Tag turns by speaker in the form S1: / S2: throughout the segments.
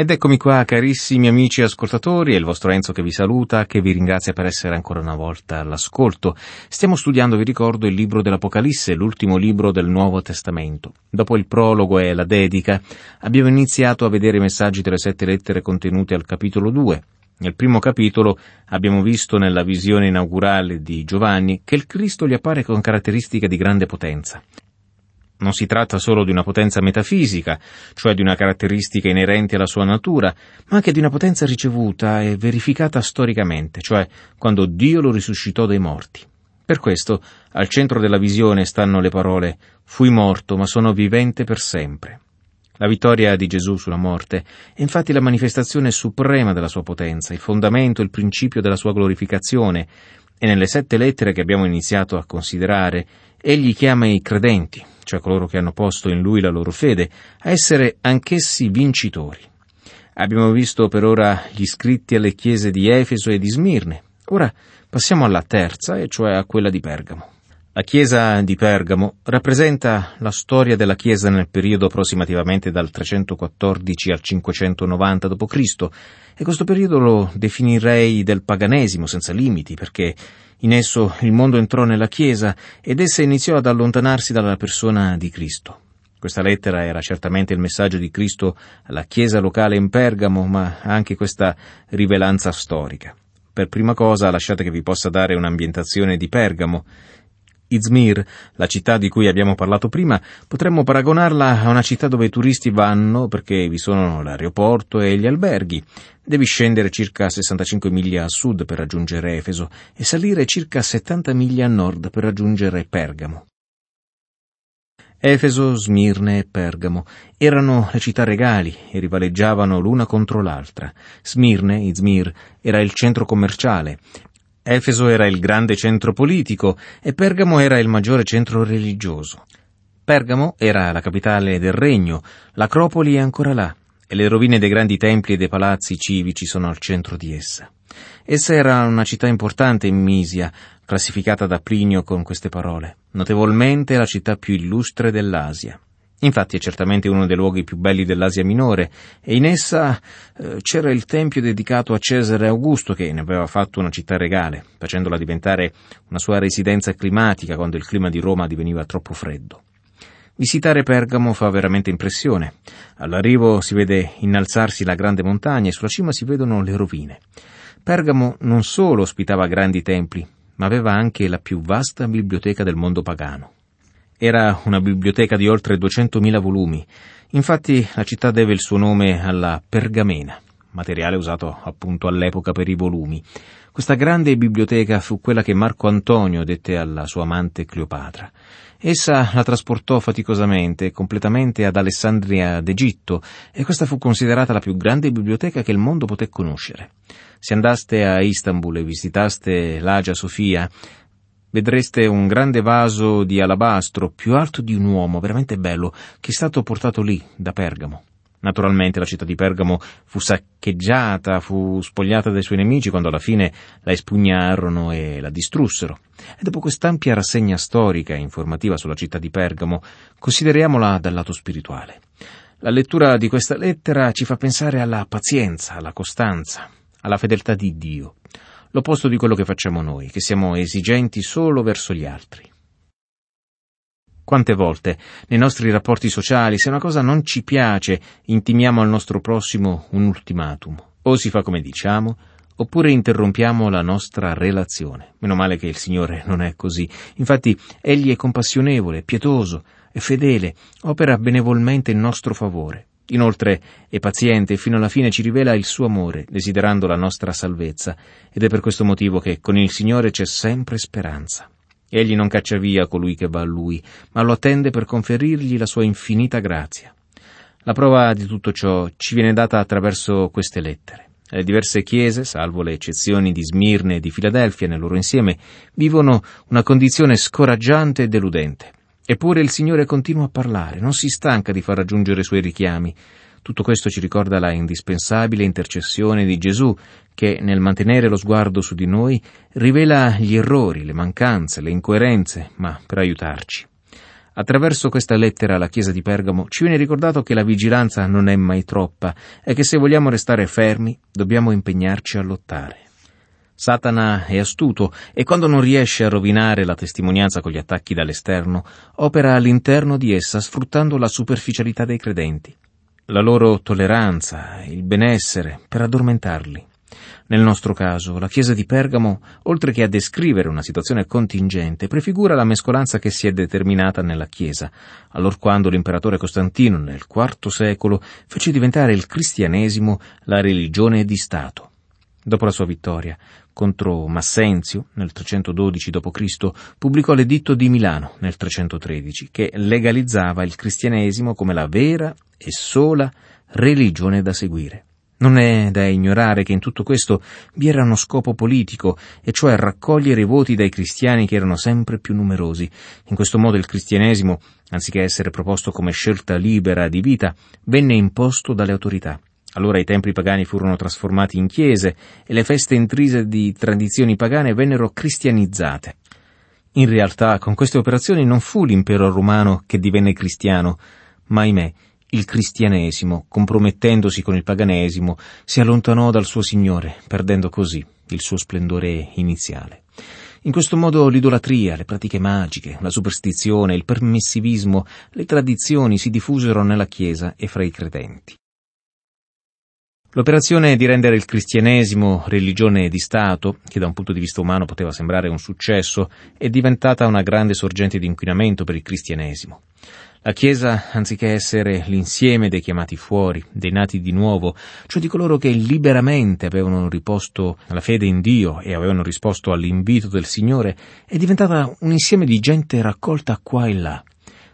S1: Ed eccomi qua, carissimi amici ascoltatori, è il vostro Enzo che vi saluta, che vi ringrazia per essere ancora una volta all'ascolto. Stiamo studiando, vi ricordo, il libro dell'Apocalisse, l'ultimo libro del Nuovo Testamento. Dopo il prologo e la dedica, abbiamo iniziato a vedere i messaggi delle 7 lettere contenute al capitolo 2. Nel primo capitolo abbiamo visto nella visione inaugurale di Giovanni che il Cristo gli appare con caratteristiche di grande potenza. Non si tratta solo di una potenza metafisica, cioè di una caratteristica inerente alla sua natura, ma anche di una potenza ricevuta e verificata storicamente, cioè quando Dio lo risuscitò dai morti. Per questo, al centro della visione stanno le parole «Fui morto, ma sono vivente per sempre». La vittoria di Gesù sulla morte è infatti la manifestazione suprema della sua potenza, il fondamento, il principio della sua glorificazione, e nelle 7 lettere che abbiamo iniziato a considerare, egli chiama i credenti, cioè coloro che hanno posto in lui la loro fede, a essere anch'essi vincitori. Abbiamo visto per ora gli scritti alle chiese di Efeso e di Smirne. Ora passiamo alla terza, e cioè a quella di Pergamo. La chiesa di Pergamo rappresenta la storia della chiesa nel periodo approssimativamente dal 314 al 590 d.C., e questo periodo lo definirei del paganesimo senza limiti, perché in esso il mondo entrò nella Chiesa ed essa iniziò ad allontanarsi dalla persona di Cristo. Questa lettera era certamente il messaggio di Cristo alla Chiesa locale in Pergamo, ma anche questa rivelanza storica. Per prima cosa lasciate che vi possa dare un'ambientazione di Pergamo. Izmir, la città di cui abbiamo parlato prima, potremmo paragonarla a una città dove i turisti vanno perché vi sono l'aeroporto e gli alberghi. Devi scendere circa 65 miglia a sud per raggiungere Efeso e salire circa 70 miglia a nord per raggiungere Pergamo. Efeso, Smirne e Pergamo erano le città regali e rivaleggiavano l'una contro l'altra. Smirne, Izmir, era il centro commerciale. Efeso era il grande centro politico e Pergamo era il maggiore centro religioso. Pergamo era la capitale del regno, l'acropoli è ancora là, e le rovine dei grandi templi e dei palazzi civici sono al centro di essa. Essa era una città importante in Misia, classificata da Plinio con queste parole: notevolmente la città più illustre dell'Asia. Infatti è certamente uno dei luoghi più belli dell'Asia minore, e in essa c'era il tempio dedicato a Cesare Augusto, che ne aveva fatto una città regale, facendola diventare una sua residenza climatica quando il clima di Roma diveniva troppo freddo. Visitare Pergamo fa veramente impressione. All'arrivo si vede innalzarsi la grande montagna e sulla cima si vedono le rovine. Pergamo non solo ospitava grandi templi, ma aveva anche la più vasta biblioteca del mondo pagano. Era una biblioteca di oltre 200.000 volumi. Infatti la città deve il suo nome alla pergamena, materiale usato appunto all'epoca per i volumi. Questa grande biblioteca fu quella che Marco Antonio dette alla sua amante Cleopatra. Essa la trasportò faticosamente e completamente ad Alessandria d'Egitto, e questa fu considerata la più grande biblioteca che il mondo poté conoscere. Se andaste a Istanbul e visitaste l'Agia Sofia, vedreste un grande vaso di alabastro più alto di un uomo, veramente bello, che è stato portato lì, da Pergamo. Naturalmente la città di Pergamo fu saccheggiata, fu spogliata dai suoi nemici quando alla fine la espugnarono e la distrussero. E dopo quest'ampia rassegna storica e informativa sulla città di Pergamo, consideriamola dal lato spirituale. La lettura di questa lettera ci fa pensare alla pazienza, alla costanza, alla fedeltà di Dio. L'opposto di quello che facciamo noi, che siamo esigenti solo verso gli altri. Quante volte, nei nostri rapporti sociali, se una cosa non ci piace, intimiamo al nostro prossimo un ultimatum. O si fa come diciamo, oppure interrompiamo la nostra relazione. Meno male che il Signore non è così. Infatti, Egli è compassionevole, pietoso e fedele, opera benevolmente in nostro favore. Inoltre è paziente e fino alla fine ci rivela il suo amore, desiderando la nostra salvezza, ed è per questo motivo che con il Signore c'è sempre speranza. Egli non caccia via colui che va a Lui, ma lo attende per conferirgli la sua infinita grazia. La prova di tutto ciò ci viene data attraverso queste lettere. Le diverse chiese, salvo le eccezioni di Smirne e di Filadelfia nel loro insieme, vivono una condizione scoraggiante e deludente. Eppure il Signore continua a parlare, non si stanca di far raggiungere i suoi richiami. Tutto questo ci ricorda la indispensabile intercessione di Gesù, che, nel mantenere lo sguardo su di noi, rivela gli errori, le mancanze, le incoerenze, ma per aiutarci. Attraverso questa lettera alla Chiesa di Pergamo ci viene ricordato che la vigilanza non è mai troppa e che se vogliamo restare fermi dobbiamo impegnarci a lottare. Satana è astuto e quando non riesce a rovinare la testimonianza con gli attacchi dall'esterno, opera all'interno di essa sfruttando la superficialità dei credenti, la loro tolleranza, il benessere, per addormentarli. Nel nostro caso, la Chiesa di Pergamo, oltre che a descrivere una situazione contingente, prefigura la mescolanza che si è determinata nella Chiesa, allorquando l'imperatore Costantino, nel IV secolo, fece diventare il cristianesimo la religione di Stato. Dopo la sua vittoria contro Massenzio, nel 312 d.C., pubblicò l'Editto di Milano, nel 313, che legalizzava il cristianesimo come la vera e sola religione da seguire. Non è da ignorare che in tutto questo vi era uno scopo politico, e cioè raccogliere i voti dai cristiani che erano sempre più numerosi. In questo modo il cristianesimo, anziché essere proposto come scelta libera di vita, venne imposto dalle autorità. Allora i templi pagani furono trasformati in chiese e le feste intrise di tradizioni pagane vennero cristianizzate. In realtà, con queste operazioni non fu l'impero romano che divenne cristiano, ma ahimè, il cristianesimo, compromettendosi con il paganesimo, si allontanò dal suo Signore, perdendo così il suo splendore iniziale. In questo modo l'idolatria, le pratiche magiche, la superstizione, il permissivismo, le tradizioni si diffusero nella Chiesa e fra i credenti. L'operazione di rendere il cristianesimo religione di Stato, che da un punto di vista umano poteva sembrare un successo, è diventata una grande sorgente di inquinamento per il cristianesimo. La Chiesa, anziché essere l'insieme dei chiamati fuori, dei nati di nuovo, cioè di coloro che liberamente avevano riposto la fede in Dio e avevano risposto all'invito del Signore, è diventata un insieme di gente raccolta qua e là.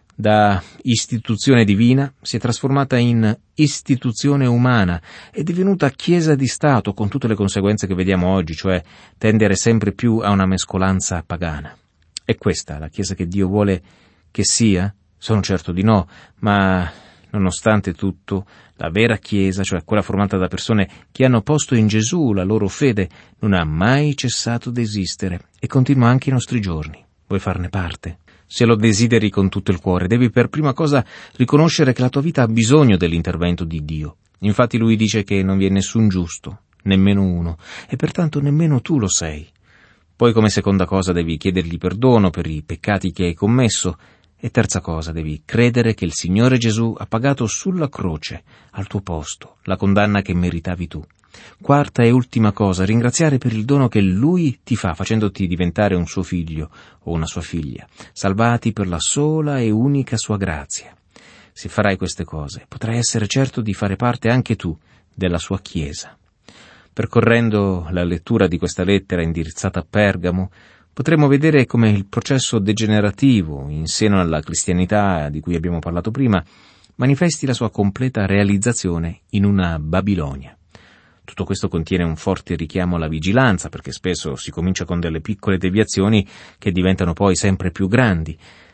S1: Da istituzione divina si è trasformata in istituzione umana, è divenuta Chiesa di Stato con tutte le conseguenze che vediamo oggi, cioè tendere sempre più a una mescolanza pagana. È questa la Chiesa che Dio vuole che sia? Sono certo di no, ma nonostante tutto, la vera Chiesa, cioè quella formata da persone che hanno posto in Gesù la loro fede, non ha mai cessato di esistere e continua anche ai nostri giorni. Vuoi farne parte? Se lo desideri con tutto il cuore, devi per prima cosa riconoscere che la tua vita ha bisogno dell'intervento di Dio. Infatti Lui dice che non vi è nessun giusto, nemmeno uno, e pertanto nemmeno tu lo sei. Poi come seconda cosa devi chiedergli perdono per i peccati che hai commesso, e terza cosa devi credere che il Signore Gesù ha pagato sulla croce, al tuo posto, la condanna che meritavi tu. Quarta e ultima cosa, ringraziare per il dono che Lui ti fa, facendoti diventare un suo figlio o una sua figlia, salvati per la sola e unica sua grazia. Se farai queste cose, potrai essere certo di fare parte anche tu della sua Chiesa. Percorrendo la lettura di questa lettera indirizzata a Pergamo, potremo vedere come il processo degenerativo in seno alla cristianità di cui abbiamo parlato prima manifesti la sua completa realizzazione in una Babilonia. Tutto questo contiene un forte richiamo alla vigilanza, perché spesso si comincia con delle piccole deviazioni che diventano poi sempre più grandi.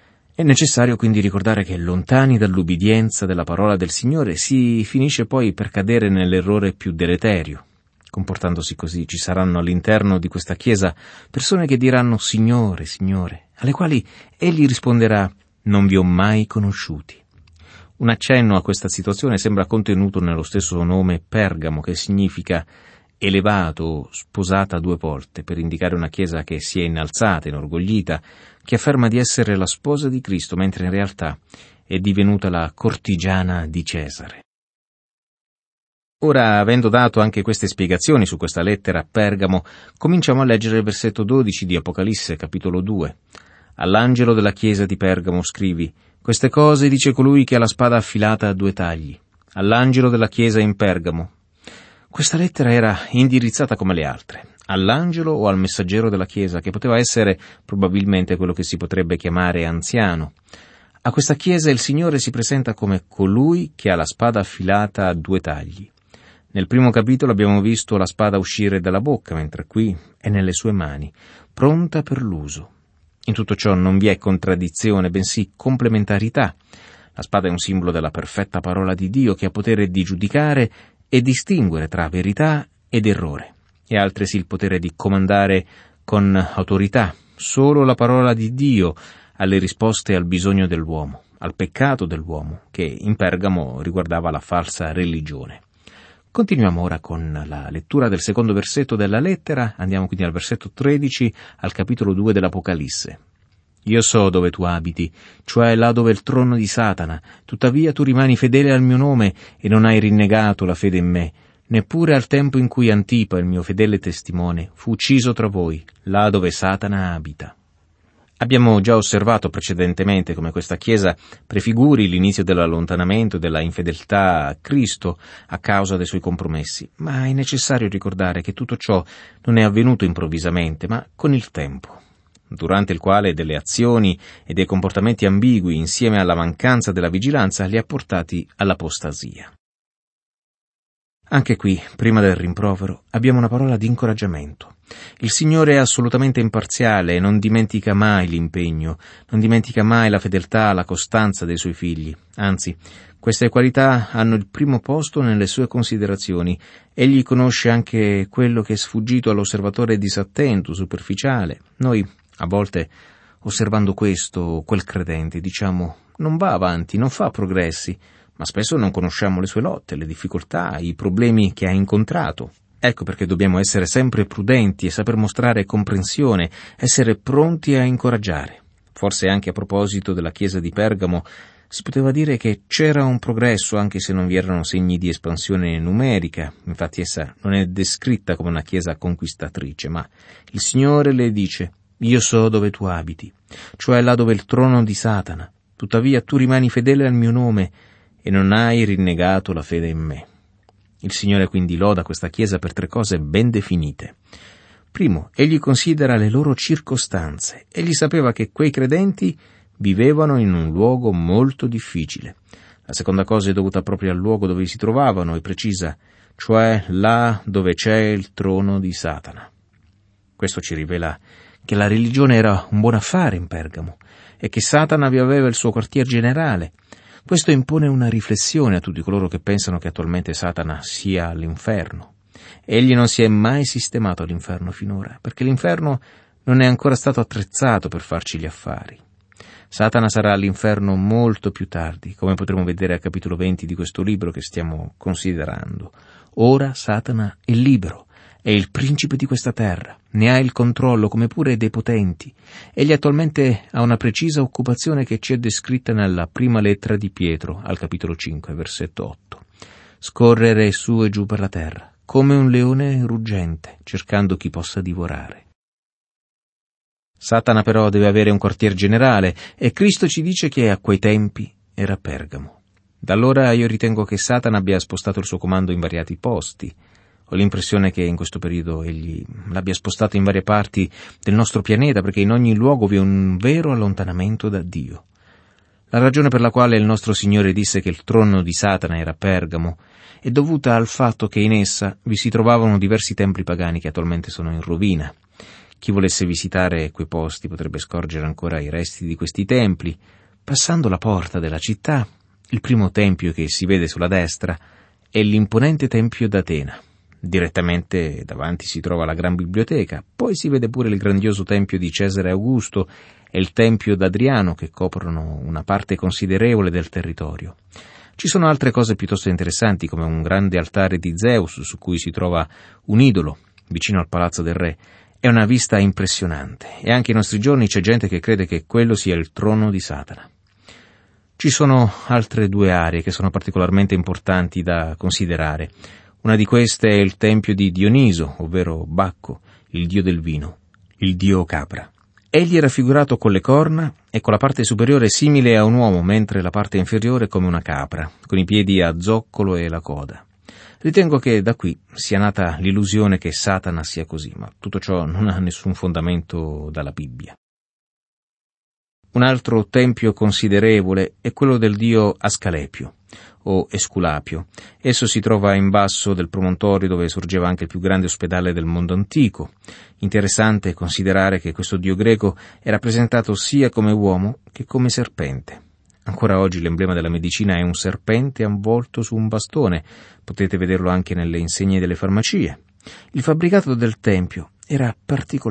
S1: È necessario quindi ricordare che, lontani dall'ubbidienza della parola del Signore, si finisce poi per cadere nell'errore più deleterio. Comportandosi così, ci saranno all'interno di questa Chiesa persone che diranno «Signore, Signore», alle quali Egli risponderà «Non vi ho mai conosciuti». Un accenno a questa situazione sembra contenuto nello stesso nome Pergamo, che significa elevato, sposata due volte, per indicare una Chiesa che si è innalzata, inorgoglita, che afferma di essere la sposa di Cristo, mentre in realtà è divenuta la cortigiana di Cesare. Ora, avendo dato anche queste spiegazioni su questa lettera a Pergamo, cominciamo a leggere il versetto 12 di Apocalisse, capitolo 2. All'angelo della chiesa di Pergamo scrivi: «Queste cose dice colui che ha la spada affilata a due tagli. All'angelo della chiesa in Pergamo». Questa lettera era indirizzata come le altre, all'angelo o al messaggero della chiesa, che poteva essere probabilmente quello che si potrebbe chiamare anziano. A questa chiesa il Signore si presenta come colui che ha la spada affilata a due tagli. Nel primo capitolo abbiamo visto la spada uscire dalla bocca, mentre qui è nelle sue mani, pronta per l'uso. In tutto ciò non vi è contraddizione, bensì complementarità. La spada è un simbolo della perfetta parola di Dio che ha potere di giudicare e distinguere tra verità ed errore, e ha altresì il potere di comandare con autorità. Solo la parola di Dio alle risposte al bisogno dell'uomo, al peccato dell'uomo, che in Pergamo riguardava la falsa religione. Continuiamo ora con la lettura del secondo versetto della lettera, andiamo quindi al versetto 13 al capitolo 2 dell'Apocalisse. Io so dove tu abiti, cioè là dove è il trono di Satana, tuttavia tu rimani fedele al mio nome e non hai rinnegato la fede in me, neppure al tempo in cui Antipa, il mio fedele testimone, fu ucciso tra voi, là dove Satana abita. Abbiamo già osservato precedentemente come questa Chiesa prefiguri l'inizio dell'allontanamento e della infedeltà a Cristo a causa dei suoi compromessi, ma è necessario ricordare che tutto ciò non è avvenuto improvvisamente, ma con il tempo, durante il quale delle azioni e dei comportamenti ambigui insieme alla mancanza della vigilanza li ha portati all'apostasia. Anche qui, prima del rimprovero, abbiamo una parola di incoraggiamento. Il Signore è assolutamente imparziale e non dimentica mai l'impegno, non dimentica mai la fedeltà, la costanza dei suoi figli. Anzi, queste qualità hanno il primo posto nelle sue considerazioni. Egli conosce anche quello che è sfuggito all'osservatore disattento, superficiale. Noi, a volte, osservando questo o quel credente, diciamo, non va avanti, non fa progressi, ma spesso non conosciamo le sue lotte, le difficoltà, i problemi che ha incontrato. Ecco perché dobbiamo essere sempre prudenti e saper mostrare comprensione, essere pronti a incoraggiare. Forse anche a proposito della chiesa di Pergamo si poteva dire che c'era un progresso anche se non vi erano segni di espansione numerica. Infatti essa non è descritta come una chiesa conquistatrice, ma il Signore le dice: io so dove tu abiti, cioè là dove è il trono di Satana. Tuttavia tu rimani fedele al mio nome e non hai rinnegato la fede in me. Il Signore quindi loda questa Chiesa per 3 cose ben definite. Primo, egli considera le loro circostanze. Egli sapeva che quei credenti vivevano in un luogo molto difficile. La seconda cosa è dovuta proprio al luogo dove si trovavano e precisa, cioè là dove c'è il trono di Satana. Questo ci rivela che la religione era un buon affare in Pergamo e che Satana vi aveva il suo quartier generale. Questo impone una riflessione a tutti coloro che pensano che attualmente Satana sia all'inferno. Egli non si è mai sistemato all'inferno finora, perché l'inferno non è ancora stato attrezzato per farci gli affari. Satana sarà all'inferno molto più tardi, come potremo vedere al capitolo 20 di questo libro che stiamo considerando. Ora Satana è libero, è il principe di questa terra, ne ha il controllo come pure dei potenti. Egli attualmente ha una precisa occupazione che ci è descritta nella prima lettera di Pietro, al capitolo 5, versetto 8. Scorrere su e giù per la terra, come un leone ruggente, cercando chi possa divorare. Satana però deve avere un quartier generale, e Cristo ci dice che a quei tempi era Pergamo. Da allora io ritengo che Satana abbia spostato il suo comando in variati posti. Ho l'impressione che in questo periodo egli l'abbia spostato in varie parti del nostro pianeta, perché in ogni luogo vi è un vero allontanamento da Dio. La ragione per la quale il nostro Signore disse che il trono di Satana era Pergamo è dovuta al fatto che in essa vi si trovavano diversi templi pagani che attualmente sono in rovina. Chi volesse visitare quei posti potrebbe scorgere ancora i resti di questi templi. Passando la porta della città, il primo tempio che si vede sulla destra è l'imponente tempio d'Atena. Direttamente davanti si trova la gran biblioteca, poi si vede pure il grandioso tempio di Cesare Augusto e il tempio d'Adriano che coprono una parte considerevole del territorio. Ci sono altre cose piuttosto interessanti, come un grande altare di Zeus su cui si trova un idolo vicino al palazzo del re. È una vista impressionante, e anche ai nostri giorni c'è gente che crede che quello sia il trono di Satana. Ci sono altre 2 aree che sono particolarmente importanti da considerare. Una di queste è il tempio di Dioniso, ovvero Bacco, il dio del vino, il dio capra. Egli è raffigurato con le corna e con la parte superiore simile a un uomo, mentre la parte inferiore come una capra, con i piedi a zoccolo e la coda. Ritengo che da qui sia nata l'illusione che Satana sia così, ma tutto ciò non ha nessun fondamento dalla Bibbia. Un altro tempio considerevole è quello del dio Ascalepio, o Esculapio. Esso si trova in basso del promontorio dove sorgeva anche il più grande ospedale del mondo antico. Interessante considerare che questo dio greco è rappresentato sia come uomo che come serpente. Ancora oggi l'emblema della medicina è un serpente avvolto su un bastone. Potete vederlo anche nelle insegne delle farmacie. Il fabbricato del tempio era particolare.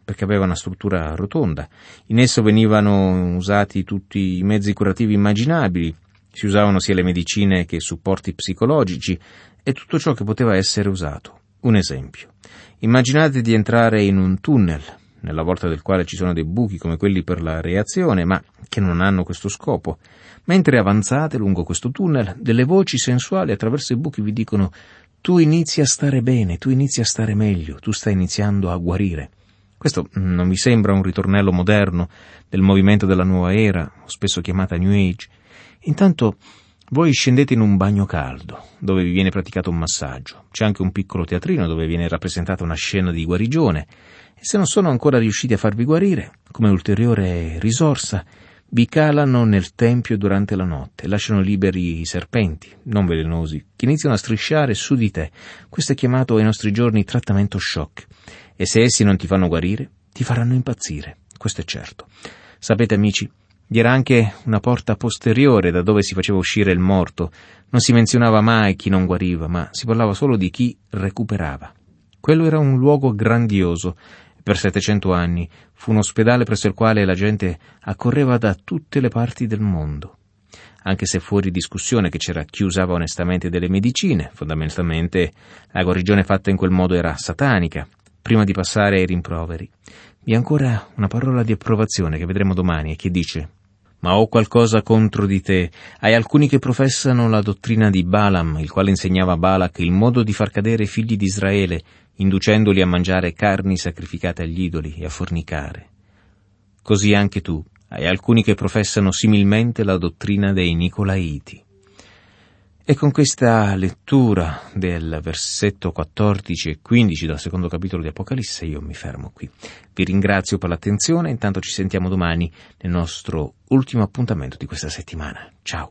S1: perché aveva una struttura rotonda. In esso venivano usati tutti i mezzi curativi immaginabili, si usavano sia le medicine che supporti psicologici e tutto ciò che poteva essere usato. Un esempio. Immaginate di entrare in un tunnel, nella volta del quale ci sono dei buchi come quelli per la reazione, ma che non hanno questo scopo. Mentre avanzate lungo questo tunnel, delle voci sensuali attraverso i buchi vi dicono: tu inizi a stare bene, tu inizi a stare meglio, tu stai iniziando a guarire. Questo non vi sembra un ritornello moderno del movimento della nuova era, spesso chiamata New Age? Intanto voi scendete in un bagno caldo, dove vi viene praticato un massaggio. C'è anche un piccolo teatrino dove viene rappresentata una scena di guarigione. E se non sono ancora riusciti a farvi guarire, come ulteriore risorsa, vi calano nel tempio durante la notte, lasciano liberi i serpenti, non velenosi, che iniziano a strisciare su di te. Questo è chiamato ai nostri giorni trattamento shock. E se essi non ti fanno guarire, ti faranno impazzire. Questo è certo. Sapete, amici, vi era anche una porta posteriore da dove si faceva uscire il morto. Non si menzionava mai chi non guariva, ma si parlava solo di chi recuperava. Quello era un luogo grandioso. Per 700 anni fu un ospedale presso il quale la gente accorreva da tutte le parti del mondo. Anche se fuori discussione che c'era chi usava onestamente delle medicine, fondamentalmente la guarigione fatta in quel modo era satanica. Prima di passare ai rimproveri, vi è ancora una parola di approvazione che vedremo domani e che dice: ma ho qualcosa contro di te. Hai alcuni che professano la dottrina di Balaam, il quale insegnava a Balak il modo di far cadere i figli di Israele, inducendoli a mangiare carni sacrificate agli idoli e a fornicare. Così anche tu hai alcuni che professano similmente la dottrina dei Nicolaiti. E con questa lettura del versetto 14 e 15 del secondo capitolo di Apocalisse io mi fermo qui. Vi ringrazio per l'attenzione, intanto ci sentiamo domani nel nostro ultimo appuntamento di questa settimana. Ciao!